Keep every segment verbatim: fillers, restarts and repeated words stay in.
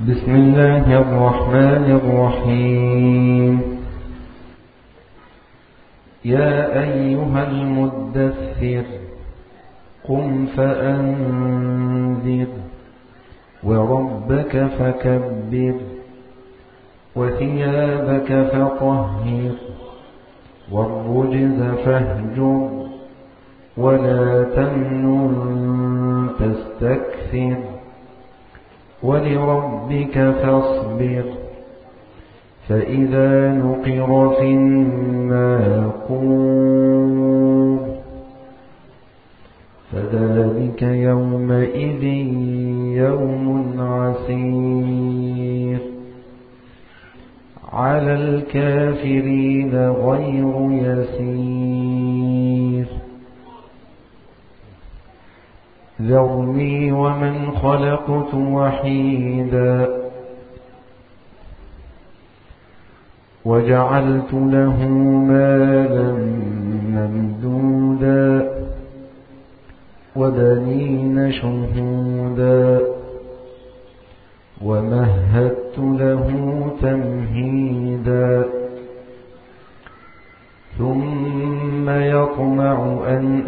بسم الله الرحمن الرحيم. يا أيها المدثر قم فأنذر وربك فكبر وثيابك فطهر والرجز فاهجر ولا تمنن تستكثر ولربك فاصبر فإذا نقر في الناقور فذلك يومئذ يوم عسير على الكافرين غير يسير. ذرني ومن خلقت وحيدا وجعلت له مالا ممدودا وبنين شهودا ومهدت له تمهيدا ثم يطمع أن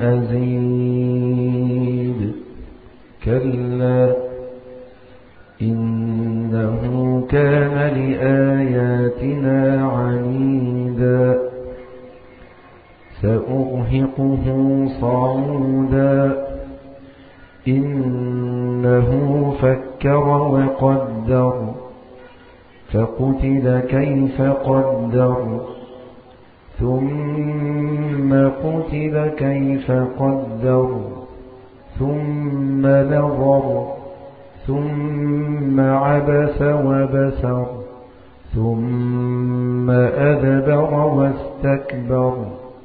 أزيد كلا إنه كان لآياتنا عنيدا سأرهقه صعودا إنه فكر وقدر فقتل كيف قدر ثم قتل كيف قدر ثم نظر ثم عبس وبسر ثم أدبر واستكبر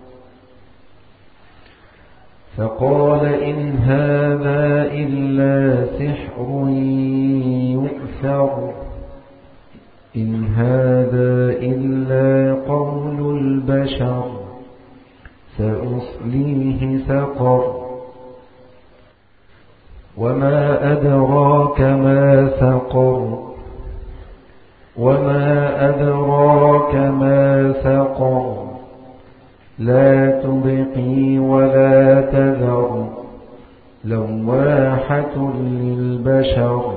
فقال إن هذا إلا سحر يؤثر إن هذا إلا قول البشر سأصليه سقر وما أدراك ما سقر وما أدراك ما سقر لا تبقي ولا تذر لواحة للبشر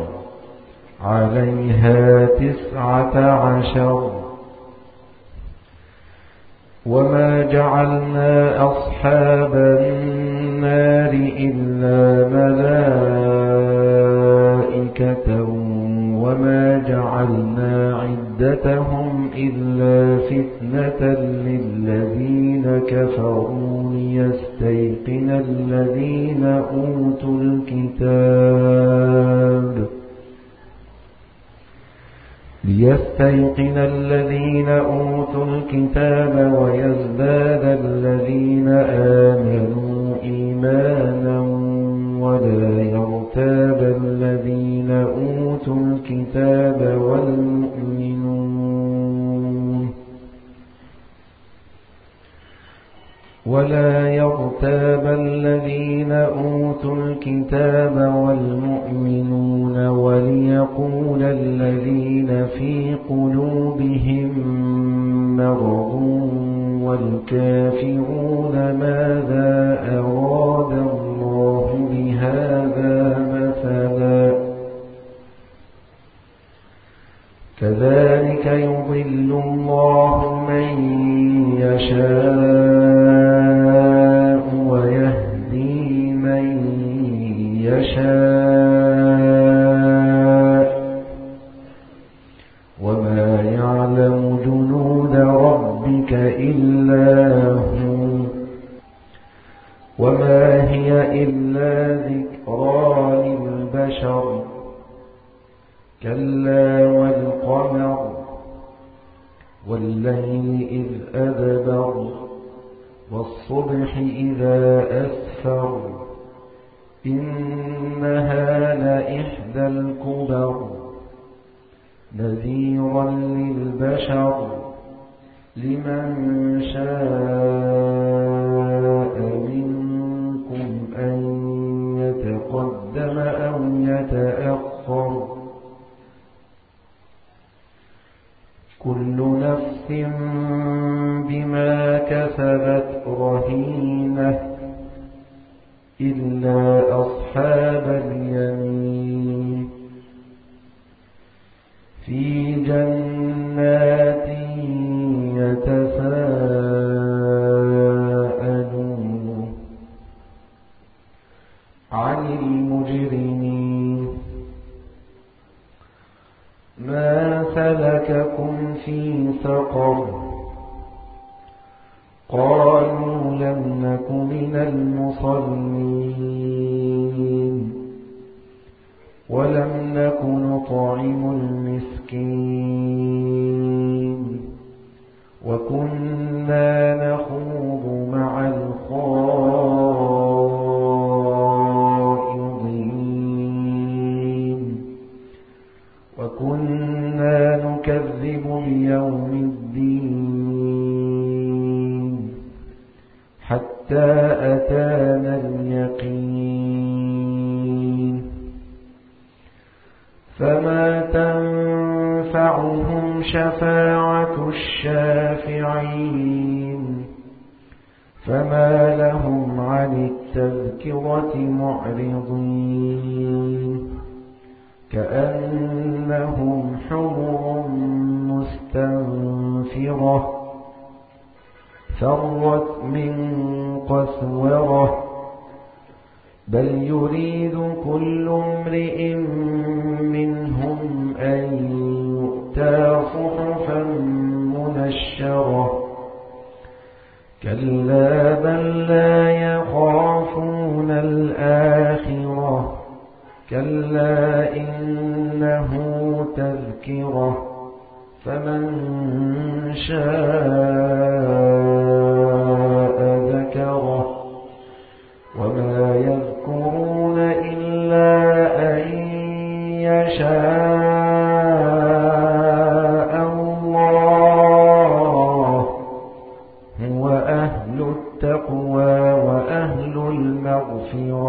عليها تسعة عشر وما جعلنا أصحاب النار إلا ملائكة وما جعلنا عدتهم إلا فتنة للذين كفروا ليستيقن الذين أوتوا الكتاب ليستيقن الذين أوتوا الكتاب ويزداد الذين آمنوا إيمانا ولا يرتاب الذين أوتوا الكتاب والمؤمنون ولا يرتاب الذين أوتوا الكتاب والمؤمنون وليقول الذين في قلوبهم مرض والكافرون ماذا أراد الله بهذا مثلا كذلك يضل الله من يشاء ويهدي من يشاء وما يعلم جنود ربك إلا هو وما هي إلا ذكرى للبشر كلا والقمر والليل إذ أدبر والصبح إذا أسفر إنها لإحدى الكبر نذيرا للبشر لمن شاء منكم أن يتقدم أو يتأخر كل نفس بما كسبت رهينة إلا أصحاب اليمين في جنات يتساءلون عن المجرمين ما سلككم في سقر قالوا لم نك من المصلين ولم نك نطعم المسكين وكنا نخوض مع الخائضين وكنا نكذب بيوم الدين حتى أتانا اليقين فما تنفعهم شفاعة الشافعين فما لهم عن التذكرة معرضين كأنهم حمر مستنفرة فرت من قسورة بل يريد كل امرئ منهم أن يؤتى صحفا منشرة كلا بل لا يخافون الآخرة كلا إنه تذكرة فمن شاء ذكره وما يذكرون إلا أن يشاء الله هو أهل التقوى وأهل المغفرة